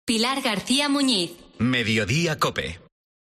Pilar García Muñiz. Mediodía COPE.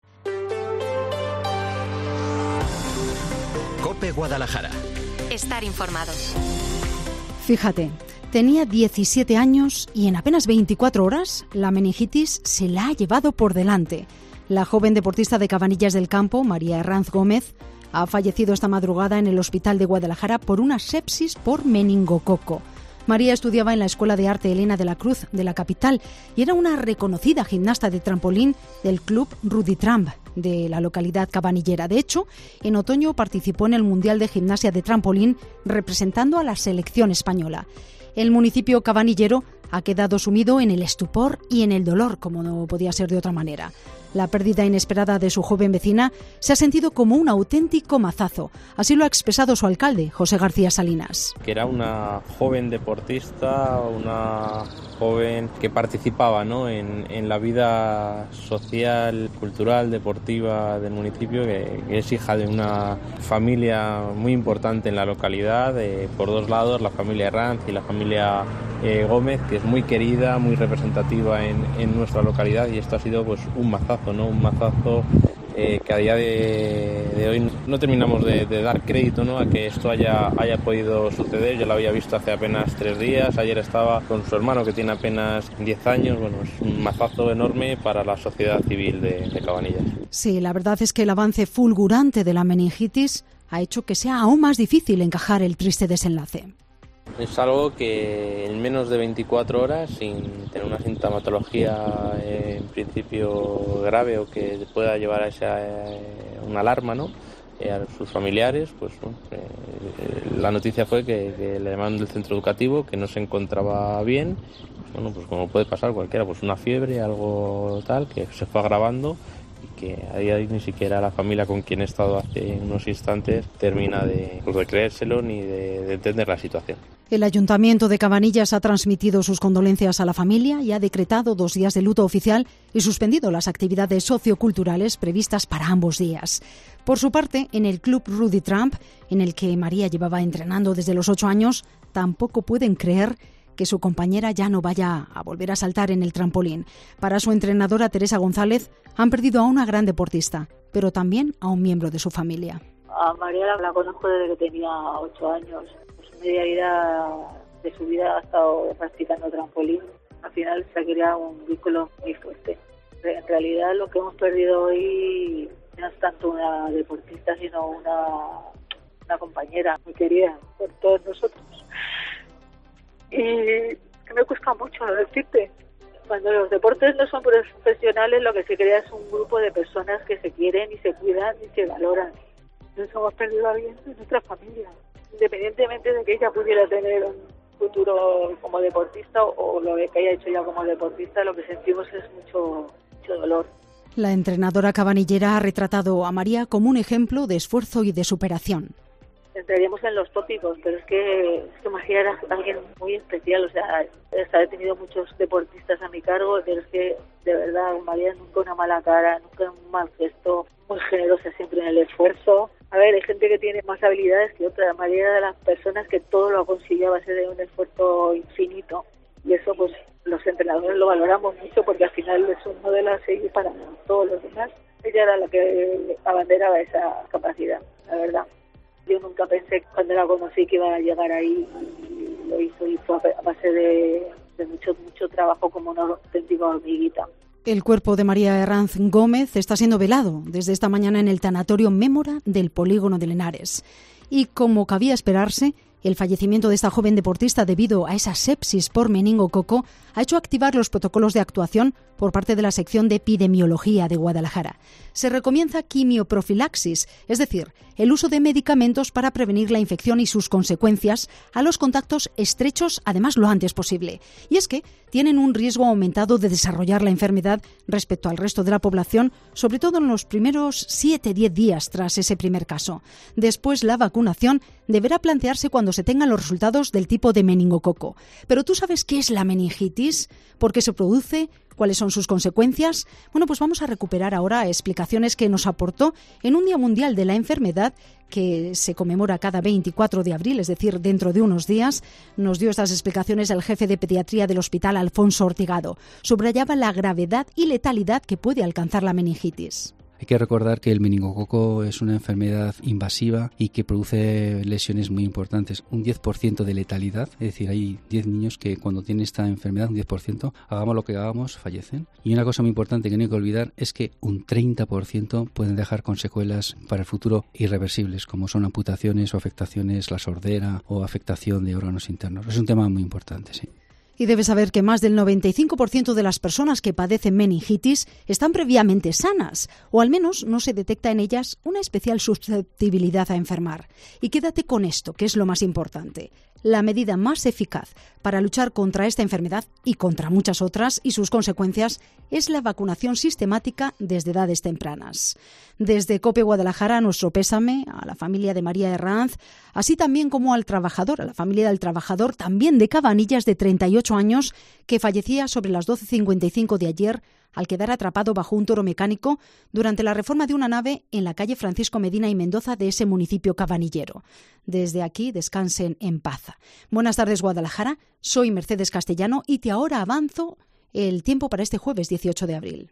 COPE Guadalajara. Estar informado. Fíjate, tenía 17 años y en apenas 24 horas la meningitis se la ha llevado por delante. La joven deportista de Cabanillas del Campo, María Herranz Gómez, ha fallecido esta madrugada en el hospital de Guadalajara por una sepsis por meningococo. María estudiaba en la Escuela de Arte Elena de la Cruz de la capital y era una reconocida gimnasta de trampolín del club Rudy Tramp de la localidad cabanillera. De hecho, en otoño participó en el Mundial de Gimnasia de Trampolín representando a la selección española. El municipio cabanillero ha quedado sumido en el estupor y en el dolor, como no podía ser de otra manera. La pérdida inesperada de su joven vecina se ha sentido como un auténtico mazazo. Así lo ha expresado su alcalde, José García Salinas. Que era una joven deportista, una joven que participaba, ¿no?, en la vida social, cultural, deportiva del municipio, que es hija de una familia muy importante en la localidad, por dos lados, la familia Herranz y la familia Gómez, que es muy querida, muy representativa en nuestra localidad, y esto ha sido pues un mazazo, ¿no? Un mazazo que a día de hoy no terminamos de dar crédito, ¿no?, a que esto haya podido suceder. Yo lo había visto hace apenas 3 días, ayer estaba con su hermano que tiene apenas 10 años, bueno, es un mazazo enorme para la sociedad civil de Cabanillas. Sí, la verdad es que el avance fulgurante de la meningitis ha hecho que sea aún más difícil encajar el triste desenlace. Es algo que en menos de 24 horas, sin tener una sintomatología en principio grave o que pueda llevar a una alarma, ¿no?, a sus familiares, pues la noticia fue que le llamaron del centro educativo, que no se encontraba bien. Bueno, pues como puede pasar cualquiera, pues una fiebre, algo tal, que se fue agravando y que a día de hoy ni siquiera la familia con quien he estado hace unos instantes termina de creérselo ni de entender la situación. El Ayuntamiento de Cabanillas ha transmitido sus condolencias a la familia y ha decretado 2 días de luto oficial y suspendido las actividades socioculturales previstas para ambos días. Por su parte, en el club Rudy Tramp, en el que María llevaba entrenando desde los 8 años, tampoco pueden creer que su compañera ya no vaya a volver a saltar en el trampolín. Para su entrenadora Teresa González, han perdido a una gran deportista, pero también a un miembro de su familia. A María la conozco desde que tenía 8 años. Media vida de su vida ha estado practicando trampolín. Al final se ha creado un vínculo muy fuerte. En realidad lo que hemos perdido hoy no es tanto una deportista, sino una compañera muy querida por todos nosotros. Y me cuesta mucho decirte. Cuando los deportes no son profesionales, lo que se crea es un grupo de personas que se quieren y se cuidan y se valoran. Nos hemos perdido a alguien de nuestra familia. Independientemente de que ella pudiera tener un futuro como deportista o lo que haya hecho ya como deportista, lo que sentimos es mucho dolor. La entrenadora cabanillera ha retratado a María como un ejemplo de esfuerzo y de superación. Entraríamos en los tópicos, pero es que María era alguien muy especial. O sea, he tenido muchos deportistas a mi cargo, pero es que de verdad María nunca una mala cara, nunca un mal gesto, muy generosa siempre en el esfuerzo. A ver, hay gente que tiene más habilidades que otra. María era de las personas que todo lo consiguió a base de un esfuerzo infinito. Y eso, pues, los entrenadores lo valoramos mucho porque al final es un modelo a seguir para todos los demás. Ella era la que abanderaba esa capacidad, la verdad. Yo nunca pensé cuando la conocí que iba a llegar ahí, y lo hizo, y fue a base de mucho trabajo como una auténtica hormiguita. El cuerpo de María Herranz Gómez está siendo velado desde esta mañana en el tanatorio Mémora del polígono de Lenares. Y como cabía esperarse, el fallecimiento de esta joven deportista debido a esa sepsis por meningococo ha hecho activar los protocolos de actuación por parte de la sección de epidemiología de Guadalajara. Se recomienza quimioprofilaxis, es decir, el uso de medicamentos para prevenir la infección y sus consecuencias a los contactos estrechos, además lo antes posible. Y es que tienen un riesgo aumentado de desarrollar la enfermedad respecto al resto de la población, sobre todo en los primeros 7-10 días tras ese primer caso. Después, la vacunación deberá plantearse cuando se tengan los resultados del tipo de meningococo. Pero ¿tú sabes qué es la meningitis? ¿Por qué se produce? ¿Cuáles son sus consecuencias? Bueno, pues vamos a recuperar ahora explicaciones que nos aportó en un Día Mundial de la Enfermedad que se conmemora cada 24 de abril, es decir, dentro de unos días. Nos dio estas explicaciones el jefe de pediatría del Hospital Alfonso Ortigado. Subrayaba la gravedad y letalidad que puede alcanzar la meningitis. Hay que recordar que el meningococo es una enfermedad invasiva y que produce lesiones muy importantes. Un 10% de letalidad, es decir, hay 10 niños que cuando tienen esta enfermedad, un 10%, hagamos lo que hagamos, fallecen. Y una cosa muy importante que no hay que olvidar es que un 30% pueden dejar con secuelas para el futuro irreversibles, como son amputaciones o afectaciones, la sordera o afectación de órganos internos. Es un tema muy importante, sí. Y debes saber que más del 95% de las personas que padecen meningitis están previamente sanas, o al menos no se detecta en ellas una especial susceptibilidad a enfermar. Y quédate con esto, que es lo más importante. La medida más eficaz para luchar contra esta enfermedad y contra muchas otras y sus consecuencias es la vacunación sistemática desde edades tempranas. Desde COPE Guadalajara, nuestro pésame a la familia de María Herranz, así también como al trabajador, a la familia del trabajador también de Cabanillas de 38 años que fallecía sobre las 12:55 de ayer al quedar atrapado bajo un toro mecánico durante la reforma de una nave en la calle Francisco Medina y Mendoza de ese municipio cabanillero. Desde aquí, descansen en paz. Buenas tardes, Guadalajara. Soy Mercedes Castellano y te ahora avanzo el tiempo para este jueves 18 de abril.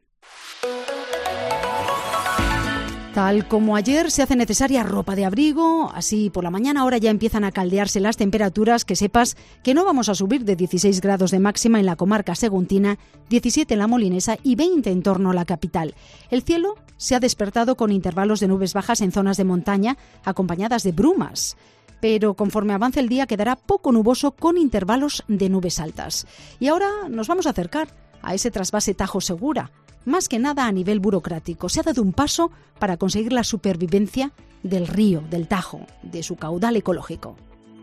Tal como ayer, se hace necesaria ropa de abrigo, así por la mañana ahora ya empiezan a caldearse las temperaturas, que sepas que no vamos a subir de 16 grados de máxima en la comarca seguntina, 17 en la Molinesa y 20 en torno a la capital. El cielo se ha despertado con intervalos de nubes bajas en zonas de montaña, acompañadas de brumas. Pero conforme avance el día quedará poco nuboso con intervalos de nubes altas. Y ahora nos vamos a acercar a ese trasvase Tajo Segura. Más que nada a nivel burocrático. Se ha dado un paso para conseguir la supervivencia del río, del Tajo, de su caudal ecológico.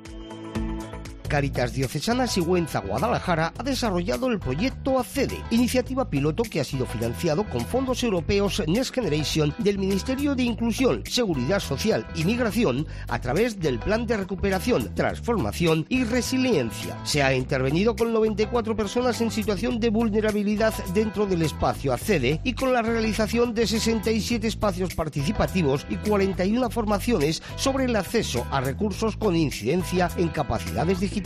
Cáritas Diocesana Sigüenza Guadalajara ha desarrollado el proyecto ACCEDE, iniciativa piloto que ha sido financiado con fondos europeos Next Generation del Ministerio de Inclusión, Seguridad Social y Migración a través del Plan de Recuperación, Transformación y Resiliencia. Se ha intervenido con 94 personas en situación de vulnerabilidad dentro del espacio ACCEDE y con la realización de 67 espacios participativos y 41 formaciones sobre el acceso a recursos con incidencia en capacidades digitales.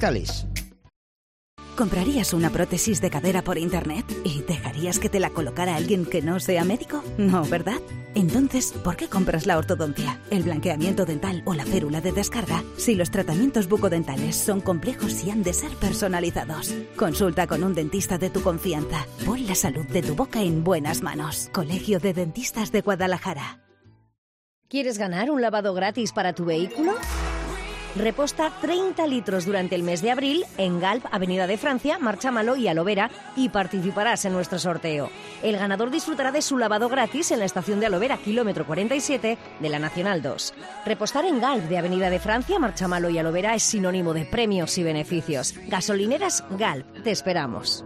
¿Comprarías una prótesis de cadera por internet y dejarías que te la colocara alguien que no sea médico? No, ¿verdad? Entonces, ¿por qué compras la ortodoncia, el blanqueamiento dental o la férula de descarga si los tratamientos bucodentales son complejos y han de ser personalizados? Consulta con un dentista de tu confianza. Pon la salud de tu boca en buenas manos. Colegio de Dentistas de Guadalajara. ¿Quieres ganar un lavado gratis para tu vehículo? Reposta 30 litros durante el mes de abril en Galp, Avenida de Francia, Marchamalo y Alovera y participarás en nuestro sorteo. El ganador disfrutará de su lavado gratis en la estación de Alovera, kilómetro 47 de la Nacional 2. Repostar en Galp de Avenida de Francia, Marchamalo y Alovera es sinónimo de premios y beneficios. Gasolineras Galp, te esperamos.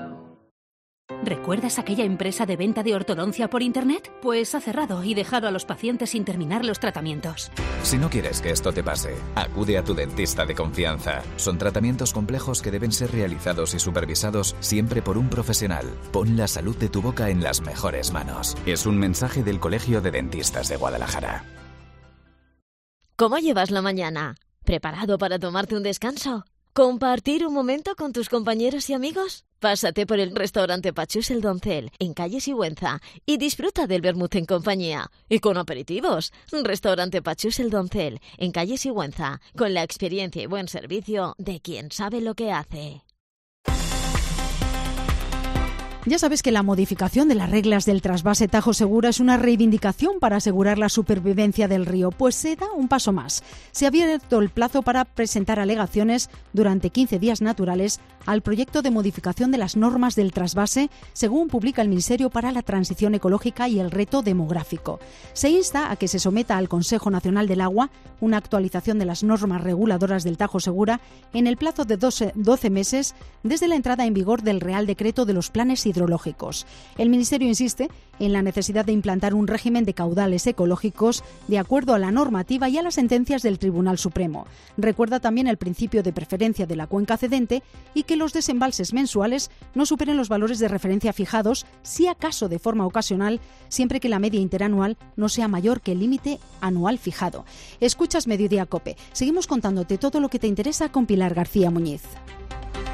¿Recuerdas aquella empresa de venta de ortodoncia por internet? Pues ha cerrado y dejado a los pacientes sin terminar los tratamientos. Si no quieres que esto te pase, acude a tu dentista de confianza. Son tratamientos complejos que deben ser realizados y supervisados siempre por un profesional. Pon la salud de tu boca en las mejores manos. Es un mensaje del Colegio de Dentistas de Guadalajara. ¿Cómo llevas la mañana? ¿Preparado para tomarte un descanso? ¿Compartir un momento con tus compañeros y amigos? Pásate por el restaurante Pachús el Doncel, en calle Sigüenza, y disfruta del vermut en compañía. Y con aperitivos. Restaurante Pachús el Doncel, en calle Sigüenza, con la experiencia y buen servicio de quien sabe lo que hace. Ya sabes que la modificación de las reglas del trasvase Tajo Segura es una reivindicación para asegurar la supervivencia del río, pues se da un paso más. Se ha abierto el plazo para presentar alegaciones durante 15 días naturales al proyecto de modificación de las normas del trasvase, según publica el Ministerio para la Transición Ecológica y el Reto Demográfico. Se insta a que se someta al Consejo Nacional del Agua una actualización de las normas reguladoras del Tajo Segura en el plazo de 12 meses desde la entrada en vigor del Real Decreto de los Planes hidrológicos. El Ministerio insiste en la necesidad de implantar un régimen de caudales ecológicos de acuerdo a la normativa y a las sentencias del Tribunal Supremo. Recuerda también el principio de preferencia de la cuenca cedente y que los desembalses mensuales no superen los valores de referencia fijados, si acaso de forma ocasional, siempre que la media interanual no sea mayor que el límite anual fijado. Escuchas Mediodía COPE. Seguimos contándote todo lo que te interesa con Pilar García Muñiz.